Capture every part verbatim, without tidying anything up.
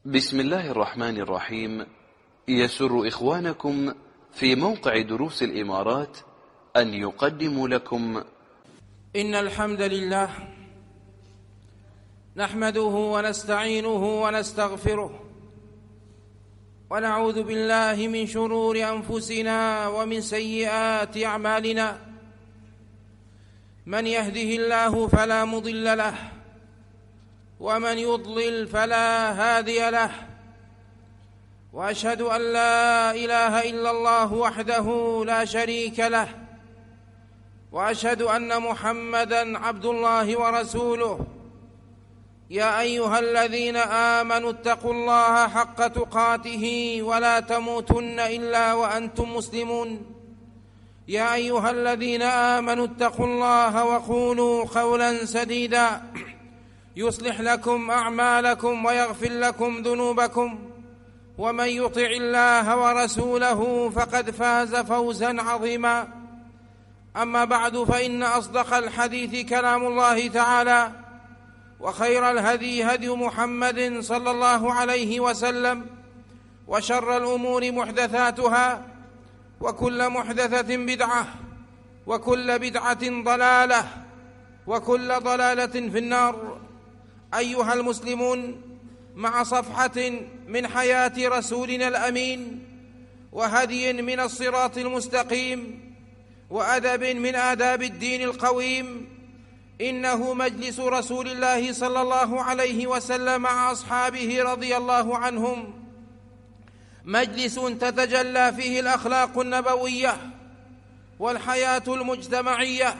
بسم الله الرحمن الرحيم. يسر إخوانكم في موقع دروس الإمارات أن يقدموا لكم إن الحمد لله نحمده ونستعينه ونستغفره ونعوذ بالله من شرور أنفسنا ومن سيئات أعمالنا. من يهده الله فلا مضل له ومن يضلل فلا هادي له، وأشهد أن لا إله إلا الله وحده لا شريك له، وأشهد أن محمدًا عبد الله ورسوله. يا أيها الذين آمنوا اتقوا الله حق تقاته ولا تموتن إلا وأنتم مسلمون. يا أيها الذين آمنوا اتقوا الله وقولوا قولا سديدا يصلح لكم أعمالكم ويغفر لكم ذنوبكم، ومن يطع الله ورسوله فقد فاز فوزا عظيما. أما بعد، فإن أصدق الحديث كلام الله تعالى، وخير الهدي هدي محمد صلى الله عليه وسلم، وشر الأمور محدثاتها، وكل محدثة بدعة، وكل بدعة ضلالة، وكل ضلالة في النار. أيها المسلمون، مع صفحة من حياة رسولنا الأمين، وهدي من الصراط المستقيم، وأدب من آداب الدين القويم، إنه مجلس رسول الله صلى الله عليه وسلم مع أصحابه رضي الله عنهم، مجلس تتجلى فيه الأخلاق النبوية والحياة المجتمعية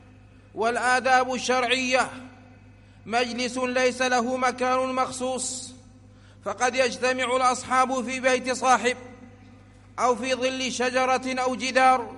والآداب الشرعية، مجلس ليس له مكان مخصوص، فقد يجتمع الأصحاب في بيت صاحب أو في ظل شجرة أو جدار،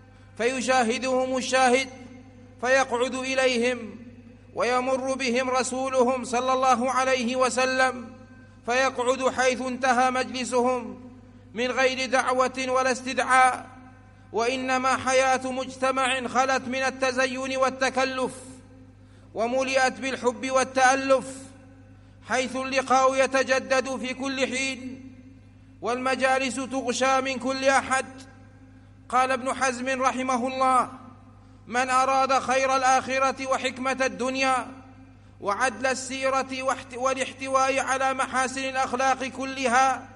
فيشاهدهم الشاهد فيقعد إليهم، ويمر بهم رسولهم صلى الله عليه وسلم فيقعد حيث انتهى مجلسهم من غير دعوة ولا استدعاء، وإنما حياة مجتمع خلت من التزين والتكلف، وملئت بالحب والتألف، حيث اللقاء يتجدد في كل حين، والمجالس تغشى من كل أحد. قال ابن حزم رحمه الله: من أراد خير الآخرة وحكمة الدنيا وعدل السيرة والاحتواء على محاسن الأخلاق كلها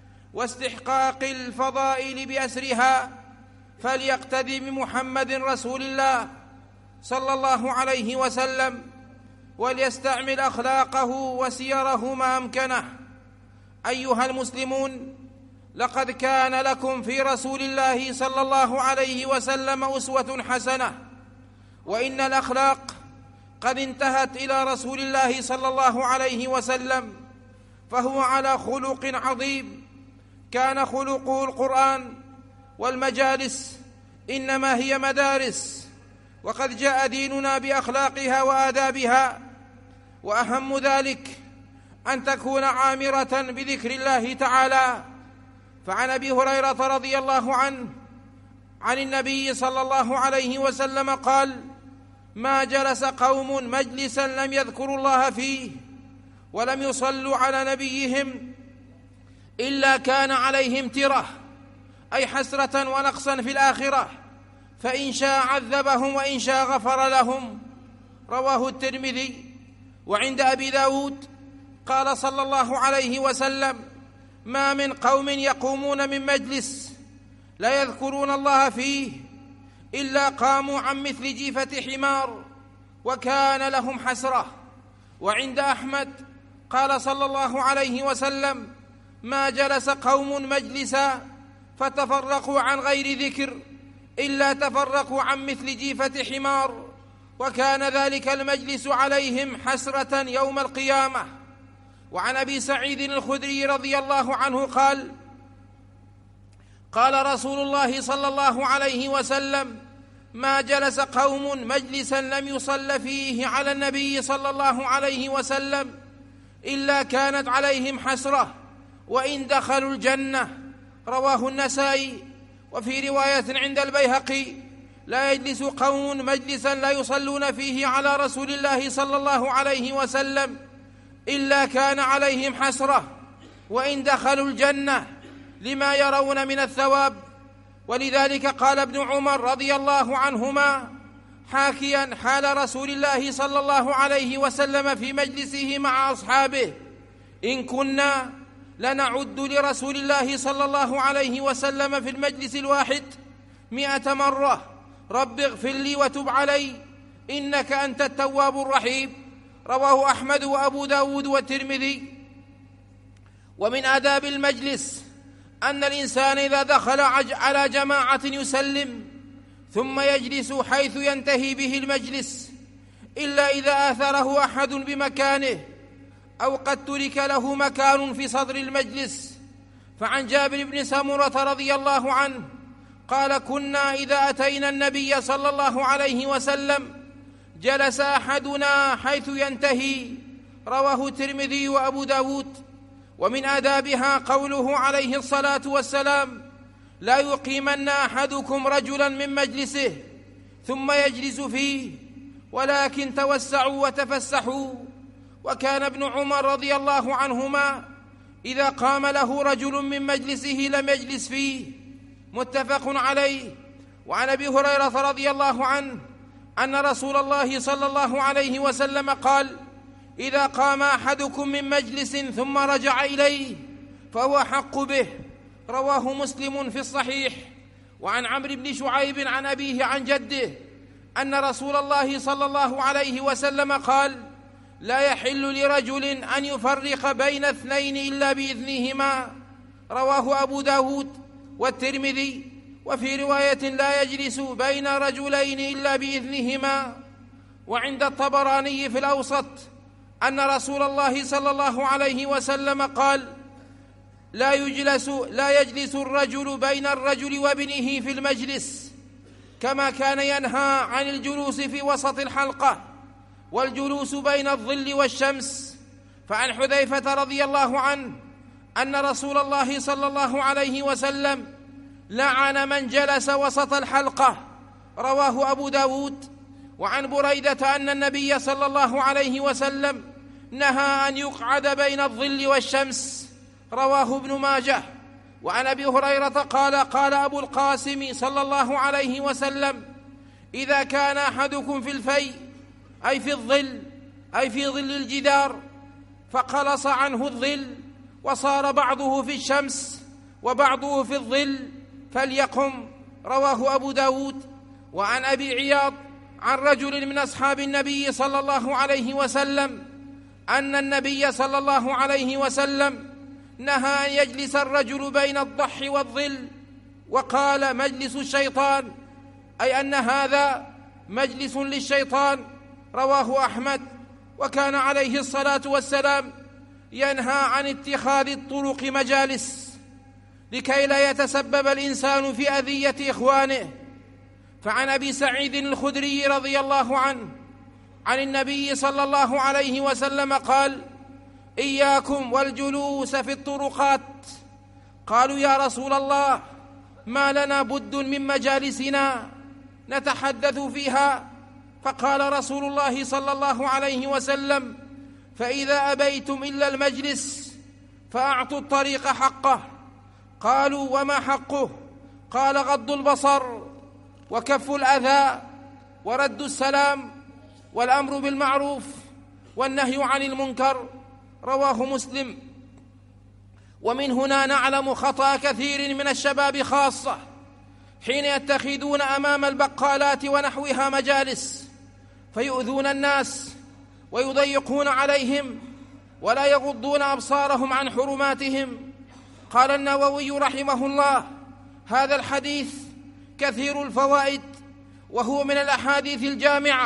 واستحقاق الفضائل بأسرها، فليقتدي بمحمد رسول الله صلى الله عليه وسلم، وليستعمل أخلاقه وسيره ما أمكنه. أيها المسلمون، لقد كان لكم في رسول الله صلى الله عليه وسلم أسوة حسنة، وإن الأخلاق قد انتهت إلى رسول الله صلى الله عليه وسلم، فهو على خلق عظيم، كان خلقه القرآن، والمجالس إنما هي مدارس، وقد جاء ديننا بأخلاقها وآدابها، وأهم ذلك أن تكون عامرة بذكر الله تعالى. فعن أبي هريرة رضي الله عنه عن النبي صلى الله عليه وسلم قال: ما جلس قوم مجلسا لم يذكروا الله فيه ولم يصلوا على نبيهم إلا كان عليهم ترة، أي حسرة ونقصا في الآخرة، فإن شاء عذبهم وإن شاء غفر لهم. رواه الترمذي. وعند أبي داود قال صلى الله عليه وسلم: ما من قوم يقومون من مجلس لا يذكرون الله فيه إلا قاموا عن مثل جيفة حمار وكان لهم حسرة. وعند أحمد قال صلى الله عليه وسلم: ما جلس قوم مجلسا فتفرقوا عن غير ذكر إلا تفرقوا عن مثل جيفة حمار وكان ذلك المجلس عليهم حسرة يوم القيامة. وعن أبي سعيد الخدري رضي الله عنه قال: قال رسول الله صلى الله عليه وسلم: ما جلس قوم مجلسا لم يصل فيه على النبي صلى الله عليه وسلم إلا كانت عليهم حسرة وإن دخلوا الجنة. رواه النسائي. وفي رواية عند البيهقي: لا يجلس قوم مجلسا لا يصلون فيه على رسول الله صلى الله عليه وسلم إلا كان عليهم حسرة وإن دخلوا الجنة لما يرون من الثواب. ولذلك قال ابن عمر رضي الله عنهما حاكيا حال رسول الله صلى الله عليه وسلم في مجلسه مع أصحابه: إن كنا لنعد لرسول الله صلى الله عليه وسلم في المجلس الواحد مئة مرة: رب اغفر لي وتب علي إنك أنت التواب الرحيم. رواه أحمد وأبو داود والترمذي. ومن آداب المجلس أن الإنسان إذا دخل على جماعة يسلم ثم يجلس حيث ينتهي به المجلس، إلا إذا آثره أحد بمكانه أو قد ترك له مكان في صدر المجلس. فعن جابر بن سمرة رضي الله عنه قال: كنا إذا أتينا النبي صلى الله عليه وسلم جلس أحدنا حيث ينتهي. رواه الترمذي وأبو داود. ومن آدابها قوله عليه الصلاة والسلام: لا يقيمن أحدكم رجلا من مجلسه ثم يجلس فيه، ولكن توسعوا وتفسحوا. وكان ابن عمر رضي الله عنهما إذا قام له رجل من مجلسه لم يجلس فيه. متفق عليه. وعن أبي هريرة رضي الله عنه أن رسول الله صلى الله عليه وسلم قال: إذا قام أحدكم من مجلس ثم رجع إليه فهو أحق به. رواه مسلم في الصحيح. وعن عمرو بن شعيب عن أبيه عن جده أن رسول الله صلى الله عليه وسلم قال: لا يحل لرجل أن يفرق بين اثنين إلا بإذنهما. رواه أبو داود والترمذي. وفي رواية: لا يجلس بين رجلين إلا بإذنهما. وعند الطبراني في الأوسط أن رسول الله صلى الله عليه وسلم قال: لا يجلس لا يجلس الرجل بين الرجل وابنه في المجلس، كما كان ينهى عن الجلوس في وسط الحلقة والجلوس بين الظل والشمس. فعن حذيفة رضي الله عنه أن رسول الله صلى الله عليه وسلم لعن من جلس وسط الحلقة. رواه أبو داود. وعن بريدة أن النبي صلى الله عليه وسلم نهى أن يقعد بين الظل والشمس. رواه ابن ماجه. وعن أبي هريرة قال: قال أبو القاسم صلى الله عليه وسلم: إذا كان أحدكم في الفي أي في الظل أي في ظل الجدار فقلص عنه الظل وصار بعضه في الشمس وبعضه في الظل فليقم. رواه أبو داود. وعن أبي عياض عن رجل من أصحاب النبي صلى الله عليه وسلم أن النبي صلى الله عليه وسلم نهى أن يجلس الرجل بين الضح والظل، وقال: مجلس الشيطان، أي أن هذا مجلس للشيطان. رواه أحمد. وكان عليه الصلاة والسلام ينهى عن اتخاذ الطرق مجالس لكي لا يتسبب الإنسان في أذية إخوانه. فعن أبي سعيد الخدري رضي الله عنه عن النبي صلى الله عليه وسلم قال: إياكم والجلوس في الطرقات. قالوا: يا رسول الله، ما لنا بد من مجالسنا نتحدث فيها. فقال رسول الله صلى الله عليه وسلم: فإذا أبيتم إلا المجلس فأعطوا الطريق حقه. قالوا: وما حقه؟ قال: غض البصر وكف الأذى ورد السلام والأمر بالمعروف والنهي عن المنكر. رواه مسلم. ومن هنا نعلم خطأ كثير من الشباب خاصة حين يتخذون أمام البقالات ونحوها مجالس فيؤذون الناس ويضيقون عليهم ولا يغضون أبصارهم عن حرماتهم. قال النووي رحمه الله: هذا الحديث كثير الفوائد، وهو من الأحاديث الجامعة،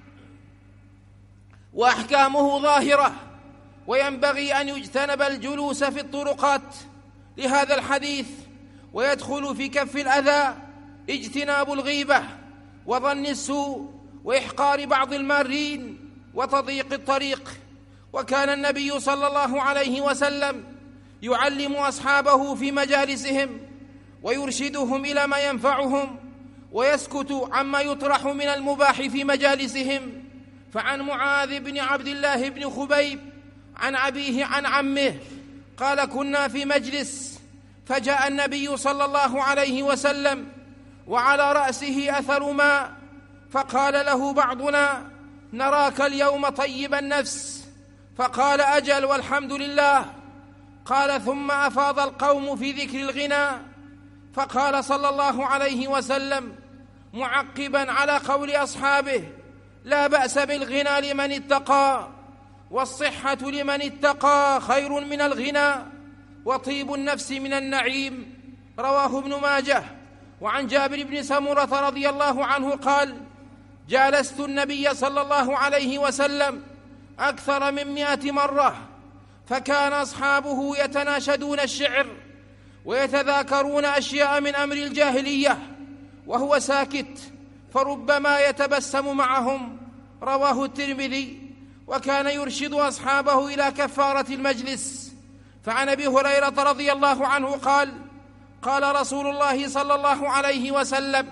وأحكامه ظاهرة، وينبغي أن يجتنب الجلوس في الطرقات لهذا الحديث. ويدخل في كف الأذى اجتناب الغيبة وظن السوء وإحقار بعض المارين وتضييق الطريق. وكان النبي صلى الله عليه وسلم يعلم أصحابه في مجالسهم ويرشدهم إلى ما ينفعهم ويسكت عما يطرح من المباح في مجالسهم. فعن معاذ بن عبد الله بن خبيب عن أبيه عن عمه قال: كنا في مجلس فجاء النبي صلى الله عليه وسلم وعلى رأسه أثر ماء، فقال له بعضنا: نراك اليوم طيب النفس. فقال: أجل والحمد لله. قال: ثم أفاض القوم في ذكر الغنى، فقال صلى الله عليه وسلم معقبا على قول أصحابه: لا بأس بالغنى لمن اتقى، والصحة لمن اتقى خير من الغنى، وطيب النفس من النعيم. رواه ابن ماجه. وعن جابر بن سمرة رضي الله عنه قال: جالست النبي صلى الله عليه وسلم أكثر من مئة مرة، فكان أصحابه يتناشدون الشعر ويتذاكرون أشياء من أمر الجاهلية وهو ساكت، فربما يتبسم معهم. رواه الترمذي. وكان يرشد أصحابه إلى كفارة المجلس. فعن أبي هريرة رضي الله عنه قال: قال رسول الله صلى الله عليه وسلم: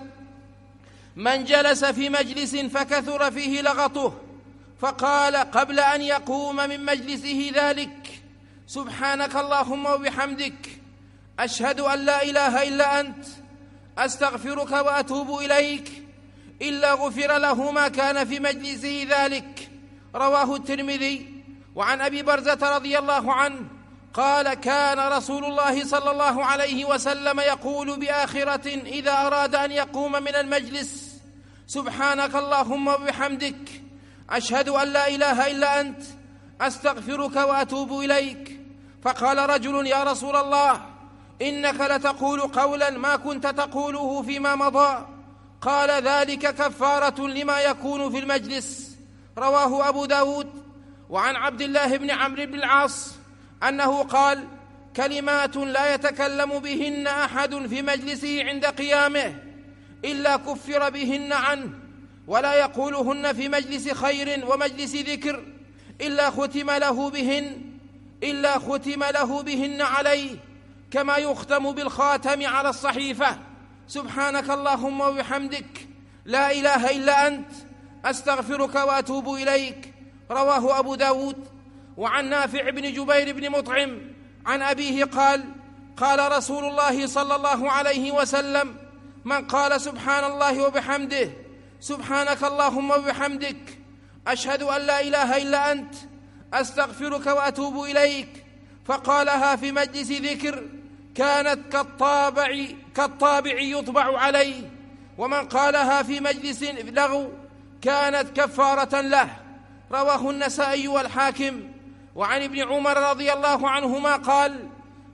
من جلس في مجلس فكثر فيه لغطه فقال قبل أن يقوم من مجلسه ذلك: سبحانك اللهم وبحمدك، أشهد أن لا إله إلا أنت، أستغفرك وأتوب إليك، إلا غفر له ما كان في مجلسه ذلك. رواه الترمذي. وعن أبي برزة رضي الله عنه قال: كان رسول الله صلى الله عليه وسلم يقول بآخرة إذا أراد أن يقوم من المجلس: سبحانك اللهم وبحمدك، أشهد أن لا إله إلا أنت، أستغفرك وأتوب إليك. فقال رجل: يا رسول الله، إنك لتقول قولا ما كنت تقوله فيما مضى. قال: ذلك كفارة لما يكون في المجلس. رواه أبو داود. وعن عبد الله بن عمرو بن العاص أنه قال: كلمات لا يتكلم بهن أحد في مجلسه عند قيامه إلا كفر بهن عنه، ولا يقولهن في مجلس خير ومجلس ذكر إلا ختم له بهن إلا ختم له بهن عليه، كما يختم بالخاتم على الصحيفة: سبحانك اللهم وبحمدك، لا إله إلا أنت، أستغفرك وأتوب إليك. رواه أبو داود. وعن نافع بن جبير بن مطعم عن أبيه قال: قال رسول الله صلى الله عليه وسلم: من قال سبحان الله وبحمده، سبحانك اللهم وبحمدك، أشهد أن لا إله إلا أنت، أستغفرك وأتوب إليك، فقالها في مجلس ذكر كانت كالطابع, كالطابع يطبع عليه، ومن قالها في مجلس لغو كانت كفارة له. رواه النسائي والحاكم. وعن ابن عمر رضي الله عنهما قال: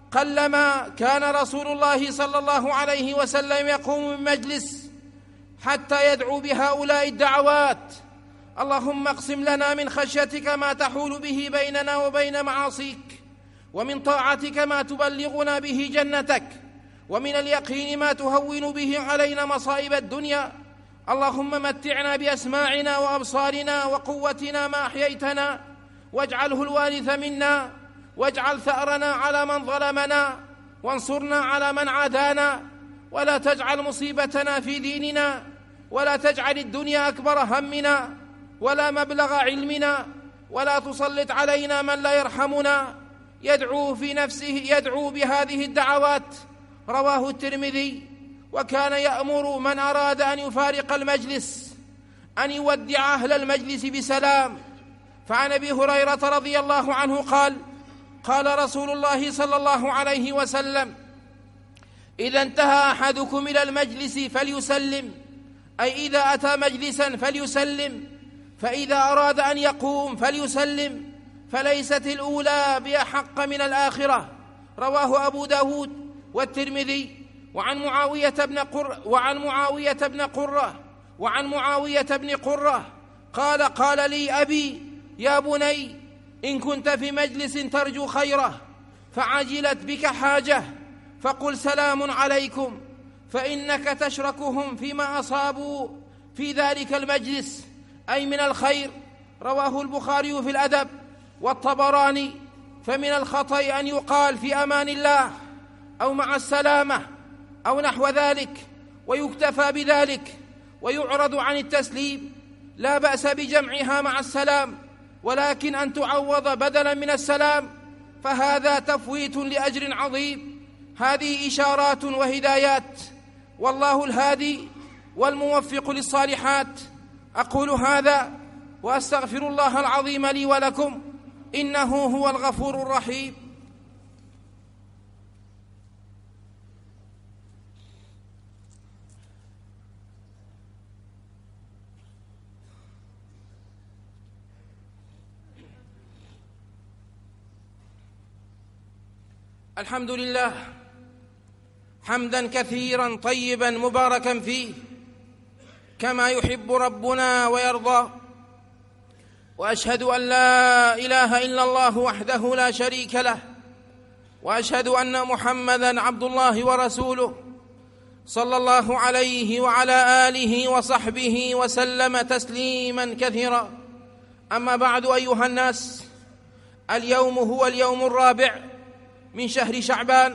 قلما كان رسول الله صلى الله عليه وسلم يقوم من مجلس حتى يدعو بهؤلاء الدعوات: اللهم اقسم لنا من خشيتك ما تحول به بيننا وبين معاصيك، ومن طاعتك ما تبلغنا به جنتك، ومن اليقين ما تهون به علينا مصائب الدنيا، اللهم متعنا بأسماعنا وأبصارنا وقوتنا ما أحييتنا، واجعله الوارث منا، واجعل ثأرنا على من ظلمنا، وانصرنا على من عادانا، ولا تجعل مصيبتنا في ديننا، ولا تجعل الدنيا أكبر همنا ولا مبلغ علمنا، ولا تسلط علينا من لا يرحمنا. يدعو في نفسه يدعو بهذه الدعوات. رواه الترمذي. وكان يأمر من أراد أن يفارق المجلس أن يودع أهل المجلس بسلام. فعن أبي هريرة رضي الله عنه قال: قال رسول الله صلى الله عليه وسلم: إذا انتهى أحدكم إلى المجلس فليسلم، أي إذا أتى مجلسا فليسلم، فإذا أراد أن يقوم فليسلم، فليست الأولى بأحق من الآخرة. رواه أبو داود والترمذي. وعن معاوية بن قرة وعن معاوية بن قرة وعن معاوية بن قرة قال: قال لي أبي: يا بني، إن كنت في مجلس ترجو خيره فعجلت بك حاجة فقل سلام عليكم، فإنك تشركهم فيما أصابوا في ذلك المجلس، أي من الخير. رواه البخاري في الأدب والطبراني. فمن الخطأ أن يقال في أمان الله أو مع السلامة أو نحو ذلك ويكتفى بذلك ويعرض عن التسليم. لا بأس بجمعها مع السلام، ولكن أن تعوض بدلا من السلام فهذا تفويت لأجر عظيم. هذه إشارات وهدايات، والله الهادي والموفق للصالحات. أقول هذا وأستغفر الله العظيم لي ولكم، إنه هو الغفور الرحيم. الحمد لله حمدا كثيرا طيبا مباركا فيه كما يحب ربنا ويرضى، وأشهد أن لا إله إلا الله وحده لا شريك له، وأشهد أن محمدًا عبد الله ورسوله صلى الله عليه وعلى آله وصحبه وسلم تسليما كثيرا. أما بعد، أيها الناس، اليوم هو اليوم الرابع من شهر شعبان،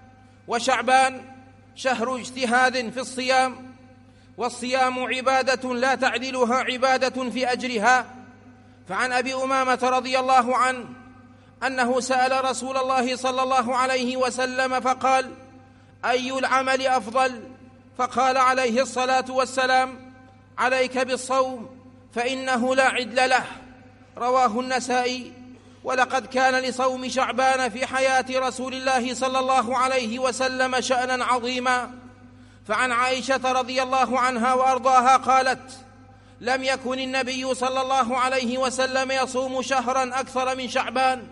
وشعبان شهر اجتهاد في الصيام، والصيام عبادة لا تعدلها عبادة في أجرها. فعن أبي أمامة رضي الله عنه أنه سأل رسول الله صلى الله عليه وسلم فقال: أي العمل أفضل؟ فقال عليه الصلاة والسلام: عليك بالصوم فإنه لا عدل له. رواه النسائي. ولقد كان لصوم شعبان في حياة رسول الله صلى الله عليه وسلم شأنا عظيما. فعن عائشة رضي الله عنها وأرضاها قالت: لم يكن النبي صلى الله عليه وسلم يصوم شهرا أكثر من شعبان،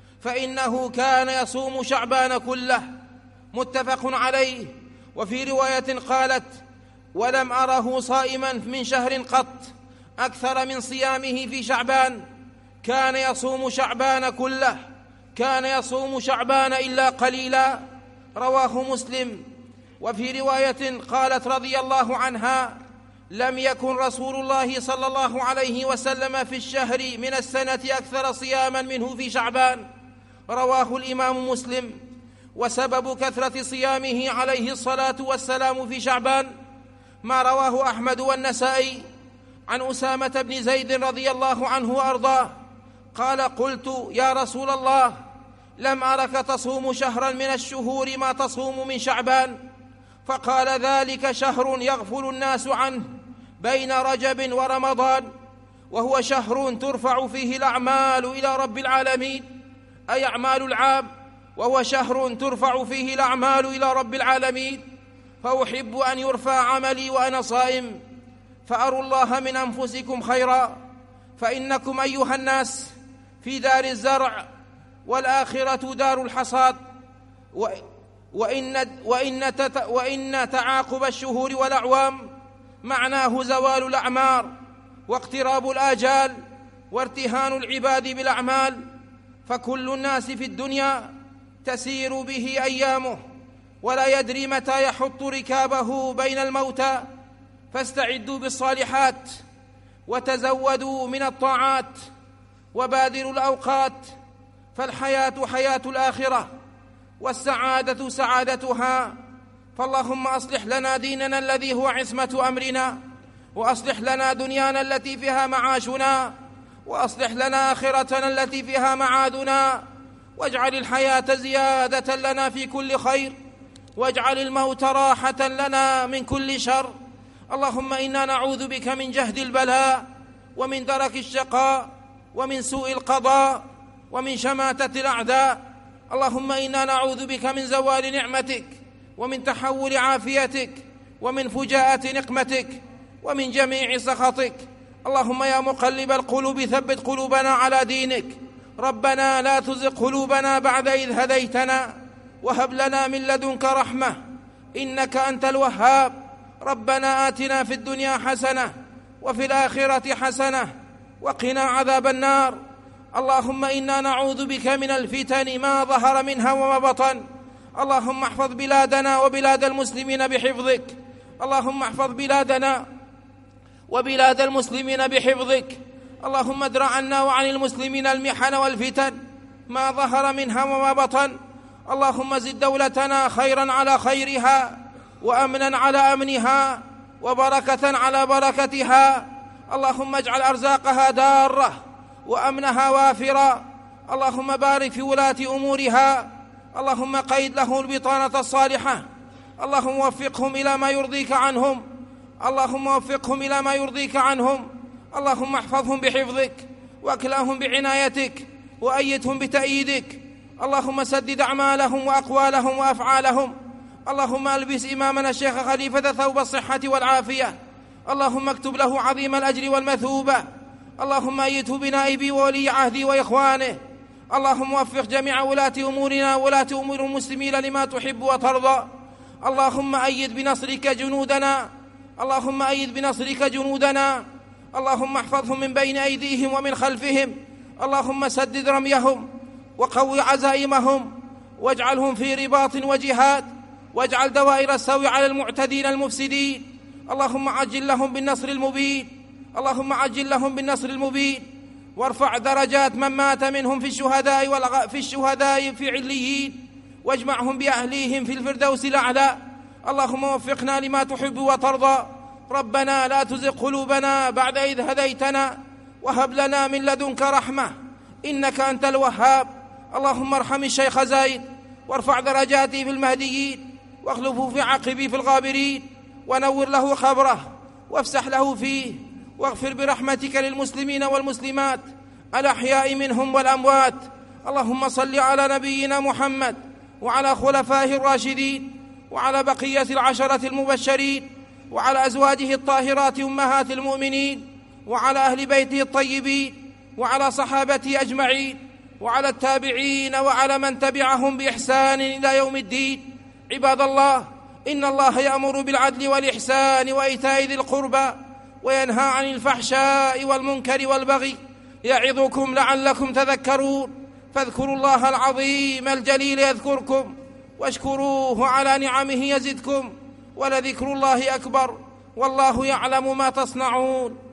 فإنه كان يصوم شعبان كله. متفق عليه. وفي رواية قالت: ولم أره صائما من شهر قط أكثر من صيامه في شعبان، كان يصوم شعبان كله، كان يصوم شعبان إلا قليلا. رواه مسلم. وفي رواية قالت رضي الله عنها: لم يكن رسول الله صلى الله عليه وسلم في الشهر من السنة أكثر صياما منه في شعبان. رواه الإمام مسلم. وسبب كثرة صيامه عليه الصلاة والسلام في شعبان ما رواه أحمد والنسائي عن أسامة بن زيد رضي الله عنه وأرضاه قال: قلت: يا رسول الله، لم أرك تصوم شهرا من الشهور ما تصوم من شعبان. فقال: ذلك شهر يغفل الناس عنه بين رجب ورمضان، وهو شهر ترفع فيه الأعمال إلى رب العالمين، أي أعمال العام، وهو شهر ترفع فيه الأعمال إلى رب العالمين. فأحب أن يرفع عملي وأنا صائم، فأروا الله من أنفسكم خيرا، فإنكم أيها الناس في دار الزرع، والآخرة دار الحصاد. وإن, وإن, وإن تعاقب الشهور والأعوام معناه زوال الأعمار واقتراب الآجال وارتهان العباد بالأعمال. فكل الناس في الدنيا تسير به أيامه، ولا يدري متى يحط ركابه بين الموتى. فاستعدوا بالصالحات، وتزودوا من الطاعات، وبادروا الأوقات، فالحياة حياة الآخرة، والسعادة سعادتها. فاللهم أصلح لنا ديننا الذي هو عصمة أمرنا، وأصلح لنا دنيانا التي فيها معاشنا، وأصلح لنا آخرتنا التي فيها معادنا، واجعل الحياة زيادة لنا في كل خير، واجعل الموت راحة لنا من كل شر. اللهم إنا نعوذ بك من جهد البلاء، ومن درك الشقاء، ومن سوء القضاء، ومن شماتة الأعداء. اللهم إنا نعوذ بك من زوال نعمتك، ومن تحول عافيتك، ومن فجاءة نقمتك، ومن جميع سخطك. اللهم يا مقلب القلوب ثبت قلوبنا على دينك. ربنا لا تزغ قلوبنا بعد إذ هديتنا، وهب لنا من لدنك رحمة إنك أنت الوهاب. ربنا آتنا في الدنيا حسنة وفي الآخرة حسنة وقنا عذاب النار. اللهم إنا نعوذ بك من الفتن ما ظهر منها وما بطن. اللهم احفظ بلادنا وبلاد المسلمين بحفظك. اللهم احفظ بلادنا وبلاد المسلمين بحفظك. اللهم ادر عنا وعن المسلمين المحن والفتن ما ظهر منها وما بطن. اللهم زد دولتنا خيرا على خيرها، وأمنا على أمنها، وبركة على بركتها. اللهم اجعل أرزاقها دارة، وأمنها وافرا. اللهم بارك في ولاة أمورها، اللهم قيد له البطانة الصالحة، اللهم وفقهم إلى ما يرضيك عنهم، اللهم وفقهم إلى ما يرضيك عنهم، اللهم احفظهم بحفظك واكلأهم بعنايتك وأيدهم بتأييدك، اللهم سدد أعمالهم وأقوالهم وأفعالهم، اللهم ألبس إمامنا الشيخ خليفة ثوب الصحة والعافية، اللهم اكتب له عظيم الأجر والمثوبة، اللهم أيده بنائبي وولي عهدي وإخوانه، اللهم وفق جميع ولاة أمورنا وولاة أمور المسلمين لما تحب وترضى، اللهم أيد بنصرك جنودنا، اللهم أيد بنصرك جنودنا، اللهم احفظهم من بين أيديهم ومن خلفهم، اللهم سدد رميهم وقوي عزائمهم واجعلهم في رباط وجهاد، واجعل دوائر السوء على المعتدين المفسدين، اللهم عجل لهم بالنصر المبين، اللهم عجل لهم بالنصر المبين، وارفع درجات من مات منهم في الشهداء والغ... في الشهداء في عليين، واجمعهم بأهليهم في الفردوس الأعلى، اللهم وفقنا لما تحب وترضى، ربنا لا تزغ قلوبنا بعد إذ هديتنا وهب لنا من لدنك رحمة إنك أنت الوهاب، اللهم ارحم الشيخ زايد وارفع درجاته في المهديين واخلفه في عقبه في الغابرين، ونور له خبره وافسح له فيه، واغفر برحمتك للمسلمين والمسلمات الأحياء منهم والأموات، اللهم صل على نبينا محمد وعلى خلفائه الراشدين وعلى بقية العشرة المبشرين وعلى أزواجه الطاهرات أمهات المؤمنين وعلى أهل بيته الطيبين وعلى صحابته أجمعين وعلى التابعين وعلى من تبعهم بإحسان إلى يوم الدين. عباد الله، إن الله يأمر بالعدل والإحسان وإيتاء ذي القربى وينهى عن الفحشاء والمنكر والبغي، يعظكم لعلكم تذكرون، فاذكروا الله العظيم الجليل يذكركم واشكروه على نعمه يزدكم، ولذكر الله أكبر، والله يعلم ما تصنعون.